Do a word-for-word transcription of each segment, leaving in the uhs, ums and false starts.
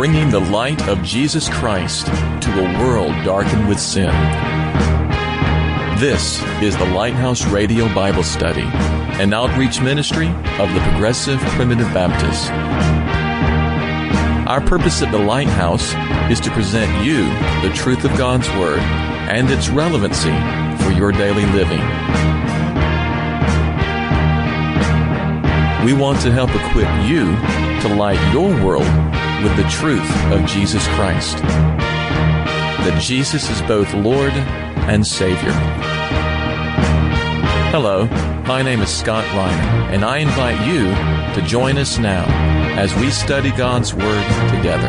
bringing the light of Jesus Christ to a world darkened with sin. This is the Lighthouse Radio Bible Study, an outreach ministry of the Progressive Primitive Baptists. Our purpose at the Lighthouse is to present you the truth of God's Word and its relevancy for your daily living. We want to help equip you to light your world with the truth of Jesus Christ. That Jesus is both Lord and Savior. Hello, my name is Scott Reiner, and I invite you to join us now as we study God's Word together.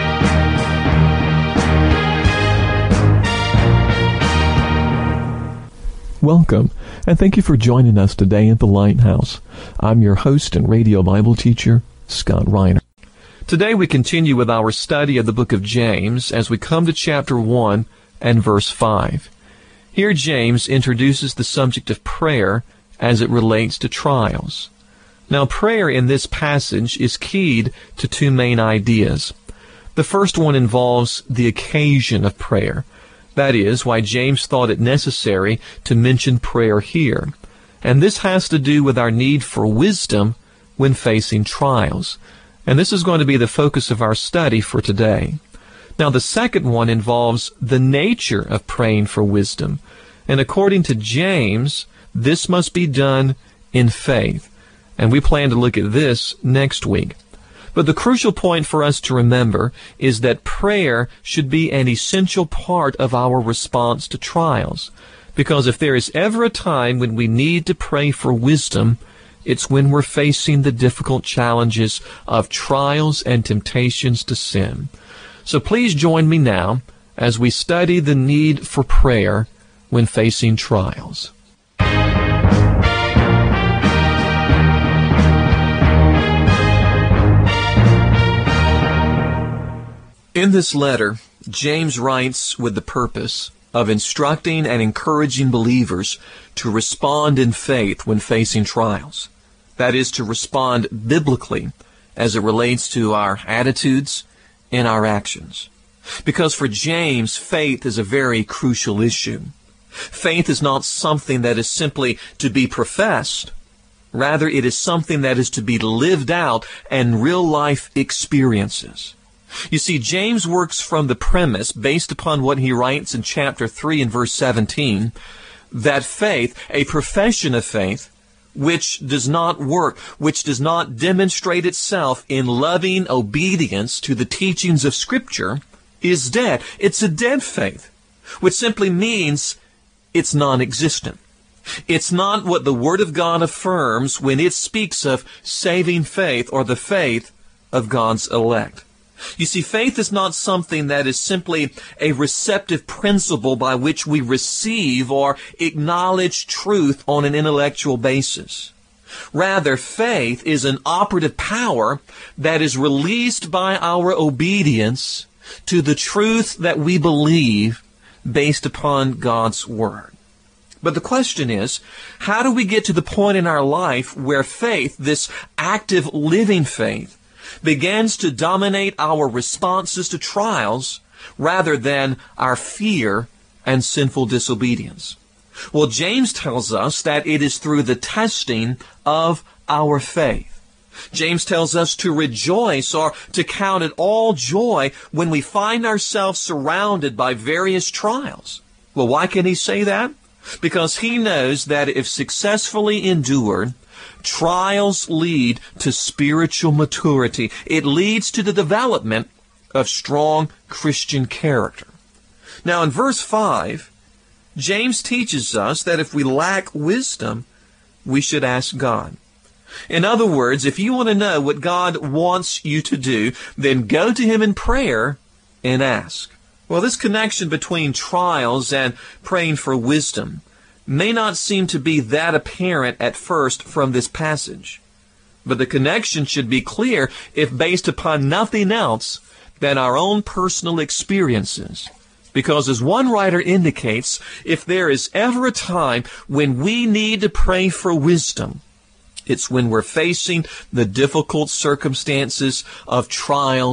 Welcome, and thank you for joining us today at the Lighthouse. I'm your host and radio Bible teacher, Scott Reiner. Today we continue with our study of the book of James as we come to chapter one and verse five. Here James introduces the subject of prayer as it relates to trials. Now prayer in this passage is keyed to two main ideas. The first one involves the occasion of prayer. That is, why James thought it necessary to mention prayer here. And this has to do with our need for wisdom when facing trials. And this is going to be the focus of our study for today. Now, the second one involves the nature of praying for wisdom. And according to James, this must be done in faith. And we plan to look at this next week. But the crucial point for us to remember is that prayer should be an essential part of our response to trials. Because if there is ever a time when we need to pray for wisdom, it's when we're facing the difficult challenges of trials and temptations to sin. So please join me now as we study the need for prayer when facing trials. In this letter, James writes with the purpose of instructing and encouraging believers to respond in faith when facing trials. That is, to respond biblically as it relates to our attitudes and our actions. Because for James, faith is a very crucial issue. Faith is not something that is simply to be professed. Rather, it is something that is to be lived out and real-life experiences. You see, James works from the premise, based upon what he writes in chapter three and verse seventeen, that faith, a profession of faith, which does not work, which does not demonstrate itself in loving obedience to the teachings of Scripture, is dead. It's a dead faith, which simply means it's non-existent. It's not what the Word of God affirms when it speaks of saving faith or the faith of God's elect. You see, faith is not something that is simply a receptive principle by which we receive or acknowledge truth on an intellectual basis. Rather, faith is an operative power that is released by our obedience to the truth that we believe based upon God's Word. But the question is, how do we get to the point in our life where faith, this active living faith, begins to dominate our responses to trials rather than our fear and sinful disobedience? Well, James tells us that it is through the testing of our faith. James tells us to rejoice or to count it all joy when we find ourselves surrounded by various trials. Well, why can he say that? Because he knows that if successfully endured, trials lead to spiritual maturity. It leads to the development of strong Christian character. Now in verse five, James teaches us that if we lack wisdom, we should ask God. In other words, if you want to know what God wants you to do, then go to Him in prayer and ask. Well, this connection between trials and praying for wisdom may not seem to be that apparent at first from this passage. But the connection should be clear if based upon nothing else than our own personal experiences. Because as one writer indicates, if there is ever a time when we need to pray for wisdom, it's when we're facing the difficult circumstances of trials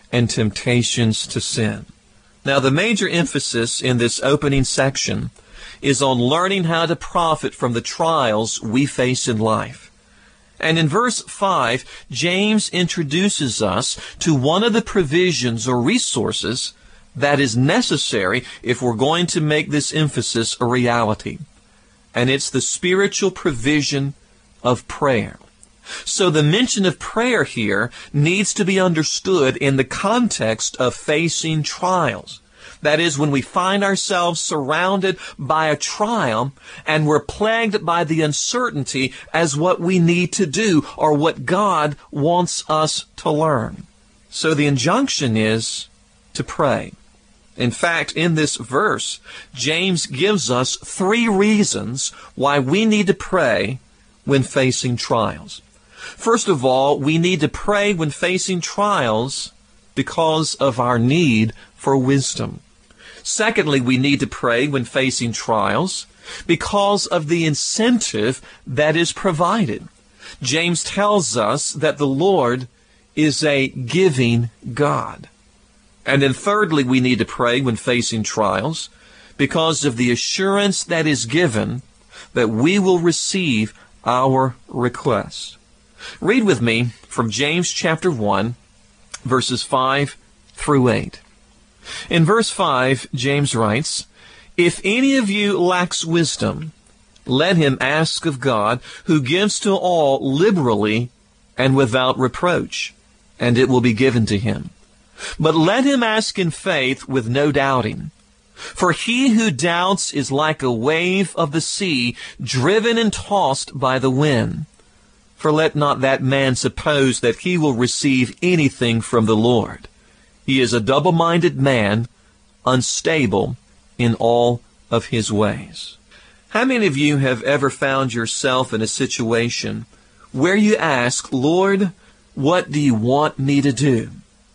and temptations to sin. Now, the major emphasis in this opening section is on learning how to profit from the trials we face in life. And in verse five, James introduces us to one of the provisions or resources that is necessary if we're going to make this emphasis a reality. And it's the spiritual provision of prayer. So the mention of prayer here needs to be understood in the context of facing trials. That is, when we find ourselves surrounded by a trial and we're plagued by the uncertainty as what we need to do or what God wants us to learn. So the injunction is to pray. In fact, in this verse, James gives us three reasons why we need to pray when facing trials. First of all, we need to pray when facing trials because of our need for wisdom. Secondly, we need to pray when facing trials because of the incentive that is provided. James tells us that the Lord is a giving God. And then thirdly, we need to pray when facing trials because of the assurance that is given that we will receive our request. Read with me from James chapter one, verses five through eight. In verse five, James writes, "If any of you lacks wisdom, let him ask of God, who gives to all liberally and without reproach, and it will be given to him. But let him ask in faith with no doubting. For he who doubts is like a wave of the sea, driven and tossed by the wind. For let not that man suppose that he will receive anything from the Lord. He is a double-minded man, unstable in all of his ways." How many of you have ever found yourself in a situation where you ask, "Lord, what do you want me to do?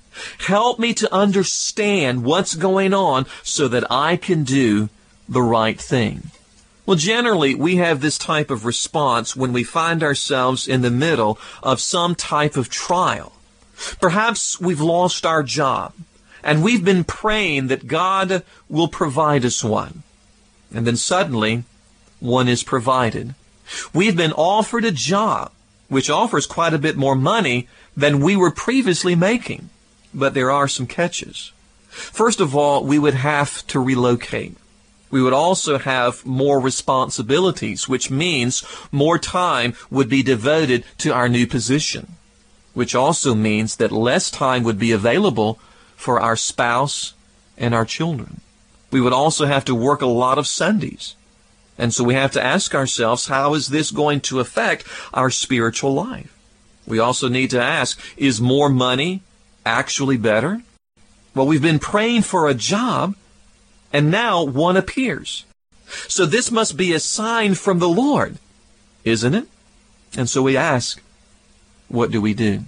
Help me to understand what's going on so that I can do the right thing"? Well, generally, we have this type of response when we find ourselves in the middle of some type of trial. Perhaps we've lost our job, and we've been praying that God will provide us one. And then suddenly, one is provided. We've been offered a job, which offers quite a bit more money than we were previously making. But there are some catches. First of all, we would have to relocate. We would also have more responsibilities, which means more time would be devoted to our new position, which also means that less time would be available for our spouse and our children. We would also have to work a lot of Sundays. And so we have to ask ourselves, how is this going to affect our spiritual life? We also need to ask, is more money actually better? Well, we've been praying for a job, and now one appears. So this must be a sign from the Lord, isn't it? And so we ask, what do we do?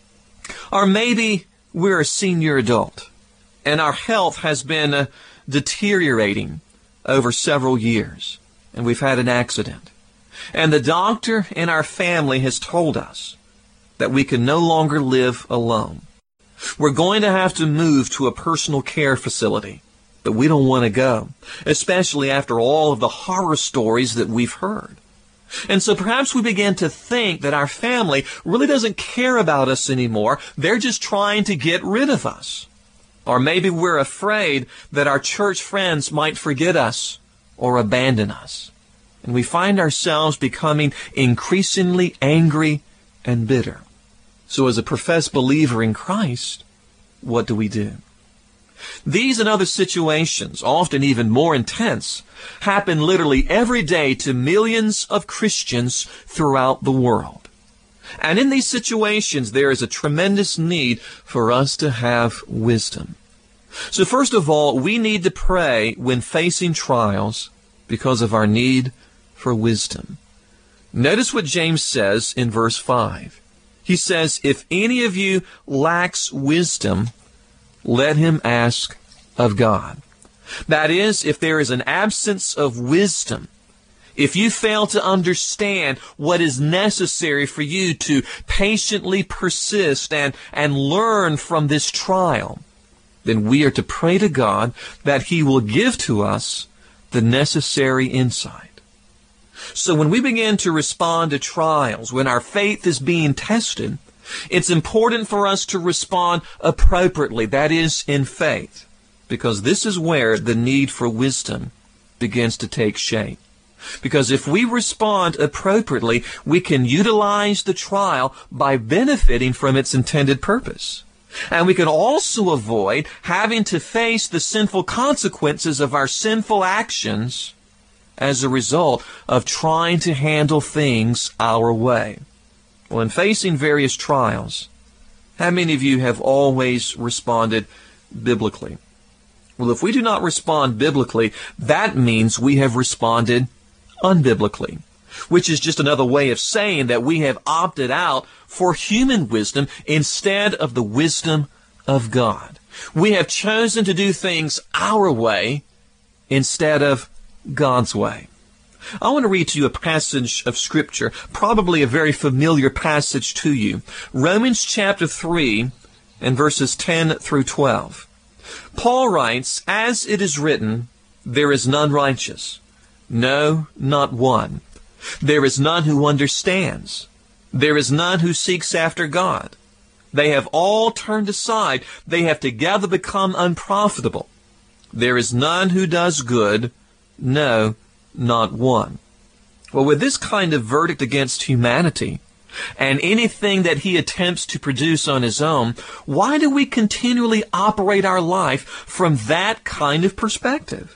Or maybe we're a senior adult, and our health has been uh, deteriorating over several years, and we've had an accident. And the doctor in our family has told us that we can no longer live alone. We're going to have to move to a personal care facility, but we don't want to go, especially after all of the horror stories that we've heard. And so perhaps we begin to think that our family really doesn't care about us anymore. They're just trying to get rid of us. Or maybe we're afraid that our church friends might forget us or abandon us. And we find ourselves becoming increasingly angry and bitter. So as a professed believer in Christ, what do we do? These and other situations, often even more intense, happen literally every day to millions of Christians throughout the world. And in these situations, there is a tremendous need for us to have wisdom. So first of all, we need to pray when facing trials because of our need for wisdom. Notice what James says in verse five. He says, "If any of you lacks wisdom, let him ask of God." That is, if there is an absence of wisdom, if you fail to understand what is necessary for you to patiently persist and, and learn from this trial, then we are to pray to God that He will give to us the necessary insight. So when we begin to respond to trials, when our faith is being tested, it's important for us to respond appropriately, that is, in faith, because this is where the need for wisdom begins to take shape. Because if we respond appropriately, we can utilize the trial by benefiting from its intended purpose. And we can also avoid having to face the sinful consequences of our sinful actions as a result of trying to handle things our way. Well, in facing various trials, how many of you have always responded biblically? Well, if we do not respond biblically, that means we have responded unbiblically, which is just another way of saying that we have opted out for human wisdom instead of the wisdom of God. We have chosen to do things our way instead of God's way. I want to read to you a passage of Scripture, probably a very familiar passage to you. Romans chapter three and verses ten through twelve. Paul writes, "As it is written, there is none righteous, no, not one. There is none who understands. There is none who seeks after God. They have all turned aside. They have together become unprofitable. There is none who does good, no, not one." Well, with this kind of verdict against humanity and anything that he attempts to produce on his own, why do we continually operate our life from that kind of perspective?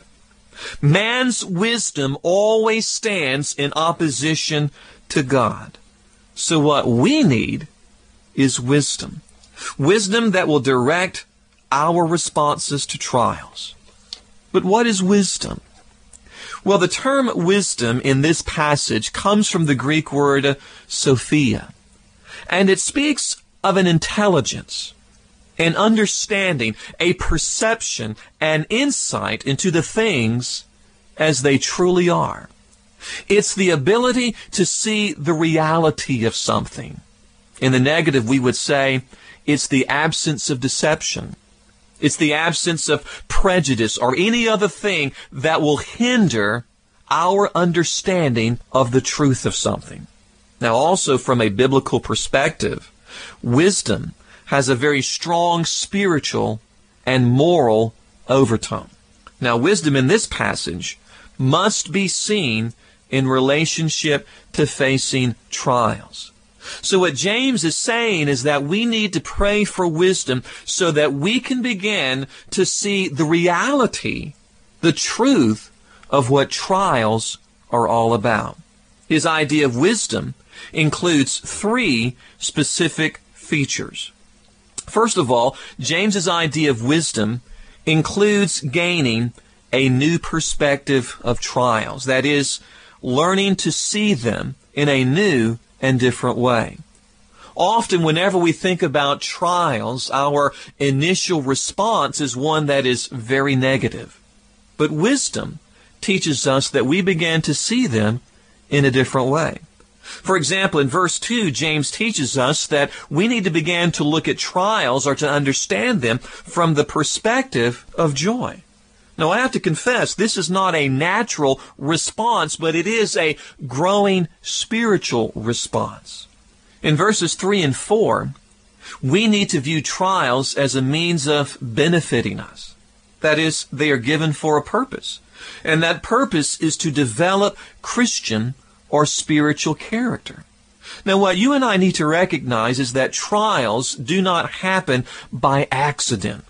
Man's wisdom always stands in opposition to God. So what we need is wisdom. Wisdom that will direct our responses to trials. But what is wisdom? Well, the term wisdom in this passage comes from the Greek word Sophia, and it speaks of an intelligence, an understanding, a perception, an insight into the things as they truly are. It's the ability to see the reality of something. In the negative, we would say it's the absence of deception. It's the absence of prejudice or any other thing that will hinder our understanding of the truth of something. Now, also from a biblical perspective, wisdom has a very strong spiritual and moral overtone. Now, wisdom in this passage must be seen in relationship to facing trials. So what James is saying is that we need to pray for wisdom so that we can begin to see the reality, the truth of what trials are all about. His idea of wisdom includes three specific features. First of all, James's idea of wisdom includes gaining a new perspective of trials. That is, learning to see them in a new and different way. Often, whenever we think about trials, our initial response is one that is very negative. But wisdom teaches us that we begin to see them in a different way. For example, in verse two, James teaches us that we need to begin to look at trials or to understand them from the perspective of joy. Now, I have to confess, this is not a natural response, but it is a growing spiritual response. In verses three and four, we need to view trials as a means of benefiting us. That is, they are given for a purpose. And that purpose is to develop Christian or spiritual character. Now, what you and I need to recognize is that trials do not happen by accident.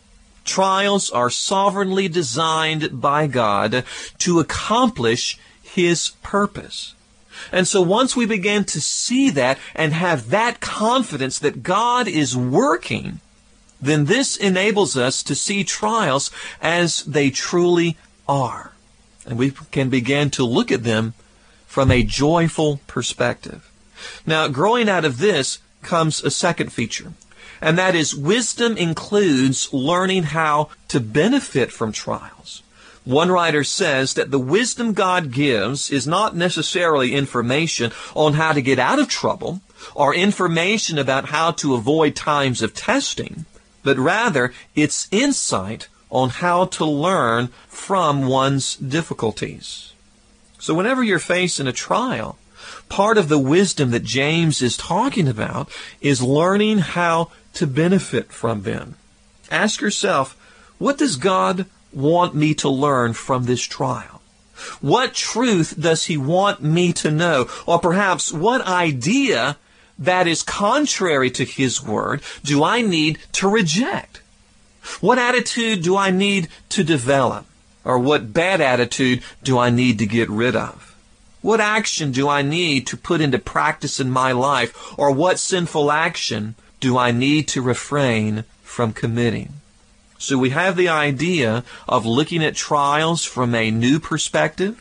Trials are sovereignly designed by God to accomplish His purpose. And so once we begin to see that and have that confidence that God is working, then this enables us to see trials as they truly are. And we can begin to look at them from a joyful perspective. Now, growing out of this comes a second feature, and that is wisdom includes learning how to benefit from trials. One writer says that the wisdom God gives is not necessarily information on how to get out of trouble or information about how to avoid times of testing, but rather it's insight on how to learn from one's difficulties. So whenever you're facing a trial, part of the wisdom that James is talking about is learning how to benefit from them. Ask yourself, what does God want me to learn from this trial? What truth does He want me to know? Or perhaps what idea that is contrary to His Word do I need to reject? What attitude do I need to develop? Or what bad attitude do I need to get rid of? What action do I need to put into practice in my life? Or what sinful action do I need to refrain from committing? So we have the idea of looking at trials from a new perspective.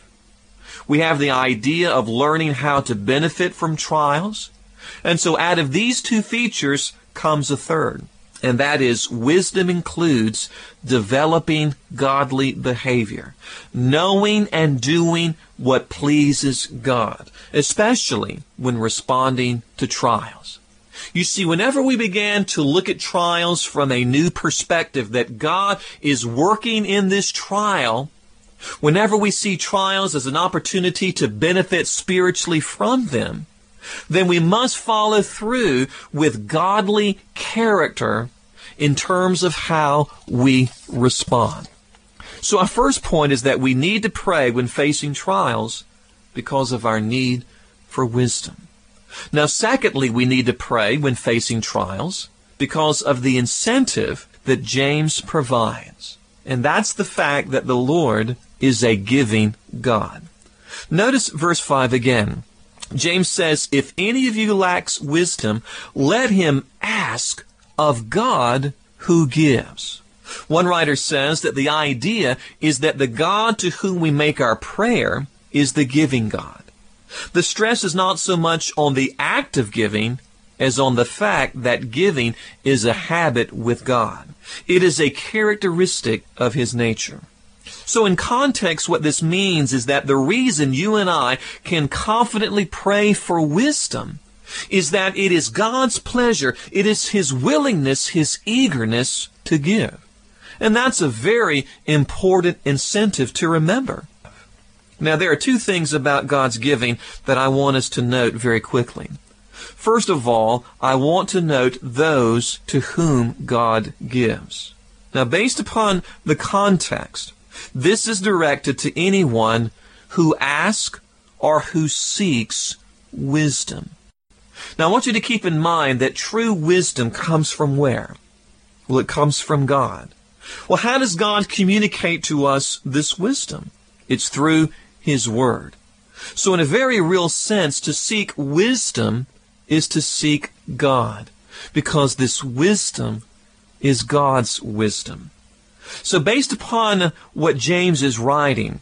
We have the idea of learning how to benefit from trials. And so out of these two features comes a third. And that is, wisdom includes developing godly behavior, knowing and doing what pleases God, especially when responding to trials. You see, whenever we began to look at trials from a new perspective, that God is working in this trial, whenever we see trials as an opportunity to benefit spiritually from them, then we must follow through with godly character in terms of how we respond. So our first point is that we need to pray when facing trials because of our need for wisdom. Now, secondly, we need to pray when facing trials because of the incentive that James provides. And that's the fact that the Lord is a giving God. Notice verse five again. James says, if any of you lacks wisdom, let him ask of God who gives. One writer says that the idea is that the God to whom we make our prayer is the giving God. The stress is not so much on the act of giving as on the fact that giving is a habit with God. It is a characteristic of His nature. So in context, what this means is that the reason you and I can confidently pray for wisdom is that it is God's pleasure, it is His willingness, His eagerness to give. And that's a very important incentive to remember. Now, there are two things about God's giving that I want us to note very quickly. First of all, I want to note those to whom God gives. Now, based upon the context, this is directed to anyone who asks or who seeks wisdom. Now, I want you to keep in mind that true wisdom comes from where? Well, it comes from God. Well, how does God communicate to us this wisdom? It's through His Word. So in a very real sense, to seek wisdom is to seek God, because this wisdom is God's wisdom. So based upon what James is writing,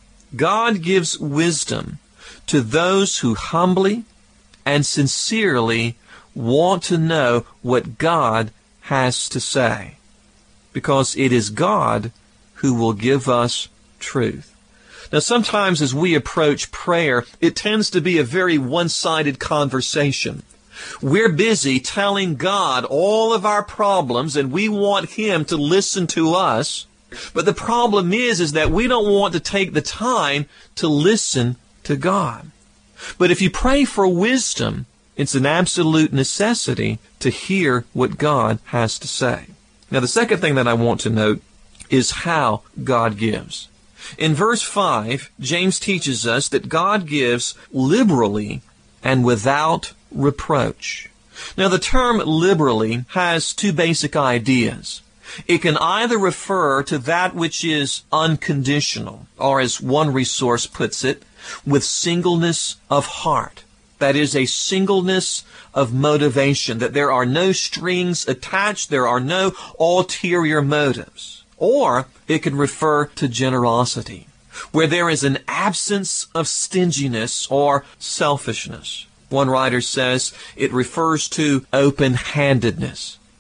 God gives wisdom to those who humbly and sincerely want to know what God has to say, because it is God who will give us truth. Now, sometimes as we approach prayer, it tends to be a very one-sided conversation. We're busy telling God all of our problems, and we want Him to listen to us. But the problem is, is that we don't want to take the time to listen to God. But if you pray for wisdom, it's an absolute necessity to hear what God has to say. Now, the second thing that I want to note is how God gives. In verse five, James teaches us that God gives liberally and without reproach. Now, the term liberally has two basic ideas. It can either refer to that which is unconditional, or as one resource puts it, with singleness of heart. That is, a singleness of motivation, that there are no strings attached, there are no ulterior motives. Or it can refer to generosity, where there is an absence of stinginess or selfishness. One writer says it refers to open-handedness.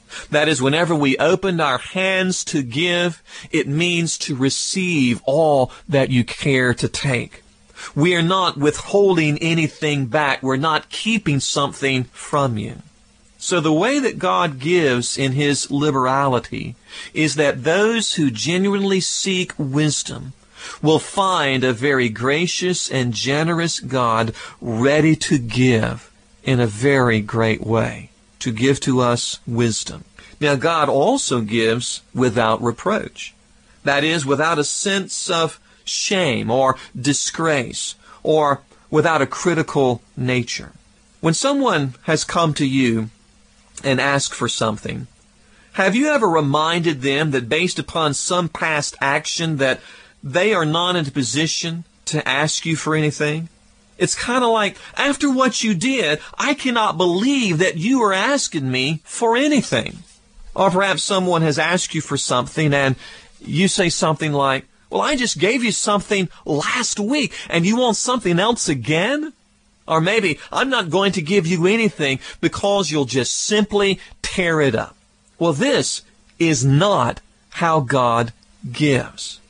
That is, whenever we open our hands to give, it means to receive all that you care to take. We are not withholding anything back. We're not keeping something from you. So the way that God gives in His liberality is that those who genuinely seek wisdom will find a very gracious and generous God ready to give in a very great way, to give to us wisdom. Now, God also gives without reproach. That is, without a sense of shame or disgrace or without a critical nature. When someone has come to you and asked for something, have you ever reminded them that based upon some past action that they are not in a position to ask you for anything? It's kind of like, after what you did, I cannot believe that you are asking me for anything. Or perhaps someone has asked you for something and you say something like, well, I just gave you something last week and you want something else again? Or maybe, I'm not going to give you anything because you'll just simply tear it up. Well, this is not how God gives.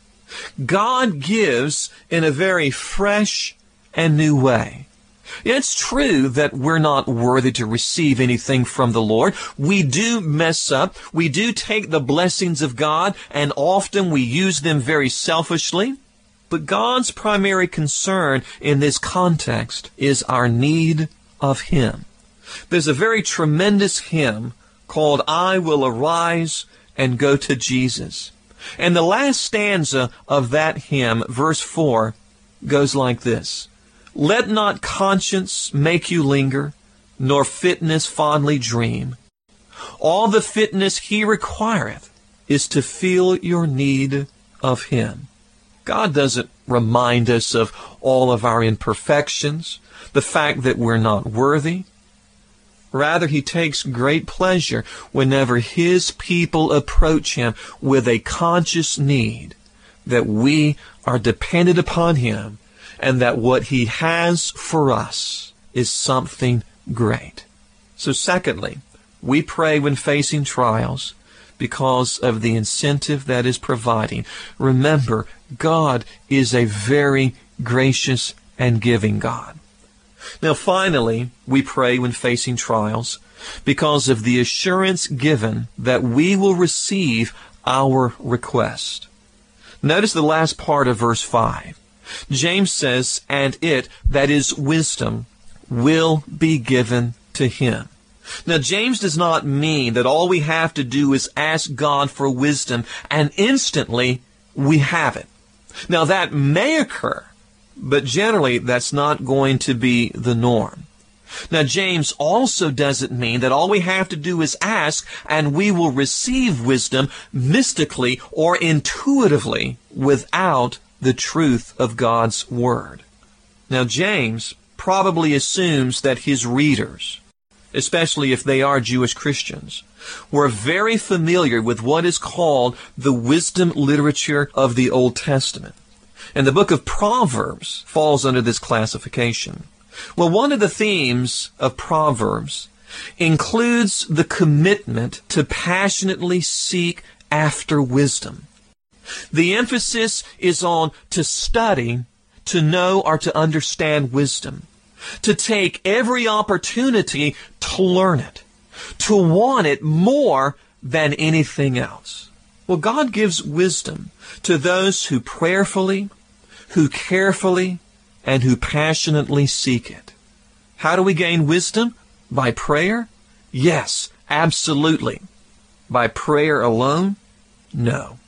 God gives in a very fresh and new way. It's true that we're not worthy to receive anything from the Lord. We do mess up. We do take the blessings of God, and often we use them very selfishly. But God's primary concern in this context is our need of Him. There's a very tremendous hymn called I Will Arise and Go to Jesus. And the last stanza of that hymn, verse four, goes like this. Let not conscience make you linger, nor fitness fondly dream. All the fitness He requireth is to feel your need of Him. God doesn't remind us of all of our imperfections, the fact that we're not worthy. Rather, He takes great pleasure whenever His people approach Him with a conscious need that we are dependent upon Him and that what He has for us is something great. So secondly, we pray when facing trials because of the incentive that is providing. Remember, God is a very gracious and giving God. Now finally, we pray when facing trials because of the assurance given that we will receive our request. Notice the last part of verse five. James says, and it, that is wisdom, will be given to him. Now, James does not mean that all we have to do is ask God for wisdom and instantly we have it. Now, that may occur, but generally that's not going to be the norm. Now, James also doesn't mean that all we have to do is ask and we will receive wisdom mystically or intuitively without the truth of God's Word. Now, James probably assumes that his readers, especially if they are Jewish Christians, were very familiar with what is called the wisdom literature of the Old Testament. And the book of Proverbs falls under this classification. Well, one of the themes of Proverbs includes the commitment to passionately seek after wisdom. The emphasis is on to study, to know, or to understand wisdom, to take every opportunity to learn it, to want it more than anything else. Well, God gives wisdom to those who prayerfully, who carefully, and who passionately seek it. How do we gain wisdom? By prayer? Yes, absolutely. By prayer alone? No.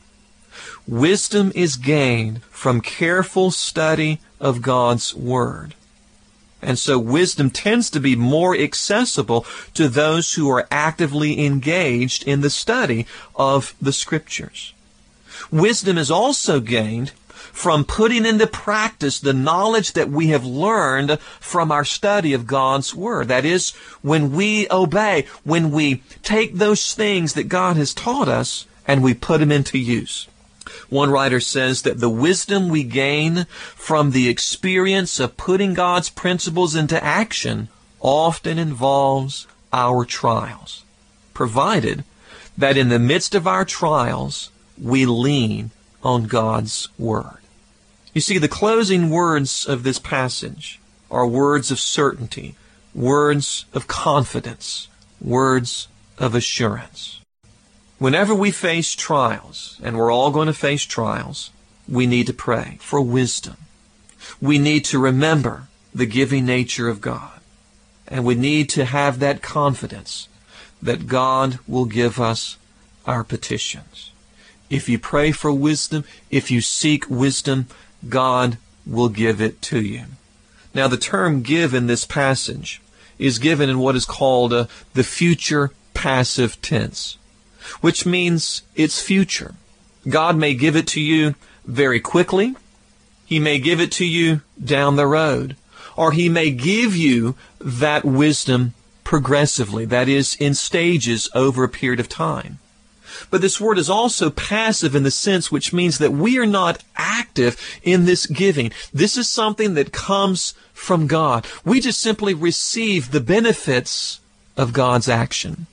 Wisdom is gained from careful study of God's Word. And so wisdom tends to be more accessible to those who are actively engaged in the study of the Scriptures. Wisdom is also gained from putting into practice the knowledge that we have learned from our study of God's Word. That is, when we obey, when we take those things that God has taught us and we put them into use. One writer says that the wisdom we gain from the experience of putting God's principles into action often involves our trials, provided that in the midst of our trials, we lean on God's Word. You see, the closing words of this passage are words of certainty, words of confidence, words of assurance. Whenever we face trials, and we're all going to face trials, we need to pray for wisdom. We need to remember the giving nature of God. And we need to have that confidence that God will give us our petitions. If you pray for wisdom, if you seek wisdom, God will give it to you. Now, the term give in this passage is given in what is called uh, the future passive tense, which means it's future. God may give it to you very quickly. He may give it to you down the road. Or He may give you that wisdom progressively, that is, in stages over a period of time. But this word is also passive in the sense which means that we are not active in this giving. This is something that comes from God. We just simply receive the benefits of God's action.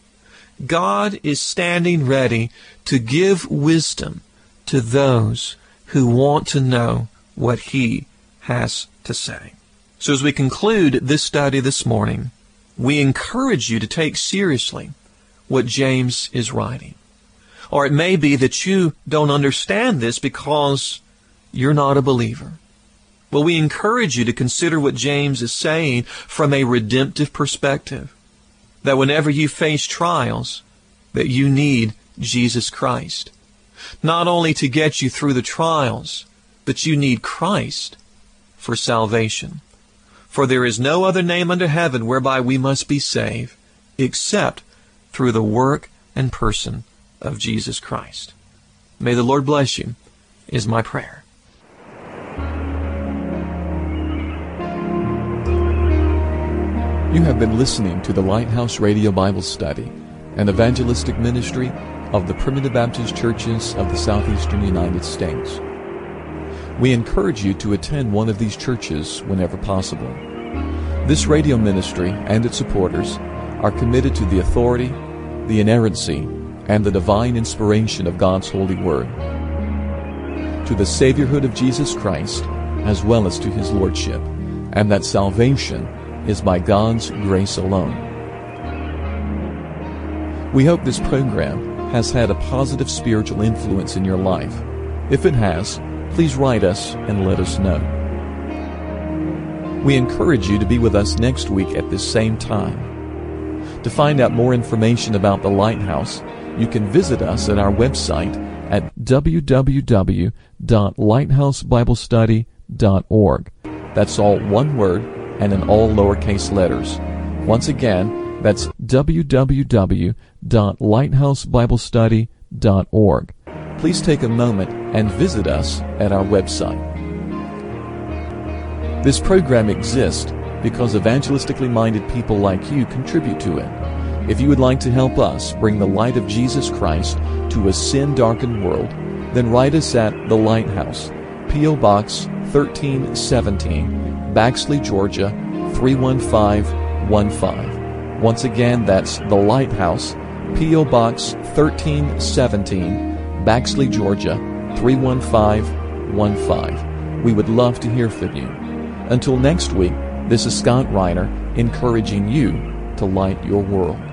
God is standing ready to give wisdom to those who want to know what He has to say. So as we conclude this study this morning, we encourage you to take seriously what James is writing. Or it may be that you don't understand this because you're not a believer. Well, we encourage you to consider what James is saying from a redemptive perspective. That whenever you face trials, that you need Jesus Christ. Not only to get you through the trials, but you need Christ for salvation. For there is no other name under heaven whereby we must be saved, except through the work and person of Jesus Christ. May the Lord bless you, is my prayer. You have been listening to the Lighthouse Radio Bible Study, an evangelistic ministry of the Primitive Baptist Churches of the Southeastern United States. We encourage you to attend one of these churches whenever possible. This radio ministry and its supporters are committed to the authority, the inerrancy, and the divine inspiration of God's holy word, to the Saviorhood of Jesus Christ, as well as to His Lordship, and that salvation is by God's grace alone. We hope this program has had a positive spiritual influence in your life. If it has, please write us and let us know. We encourage you to be with us next week at this same time. To find out more information about the Lighthouse, you can visit us at our website at w w w dot lighthouse bible study dot org. That's all one word and in all lowercase letters. Once again, that's w w w dot lighthouse bible study dot org. Please take a moment and visit us at our website. This program exists because evangelistically minded people like you contribute to it. If you would like to help us bring the light of Jesus Christ to a sin-darkened world, then write us at The Lighthouse, P O. Box thirteen seventeen, Baxley, Georgia three one five one five. Once again, that's The Lighthouse, P O. Box thirteen seventeen, Baxley, Georgia three one five one five. We would love to hear from you. Until next week, this is Scott Reiner encouraging you to light your world.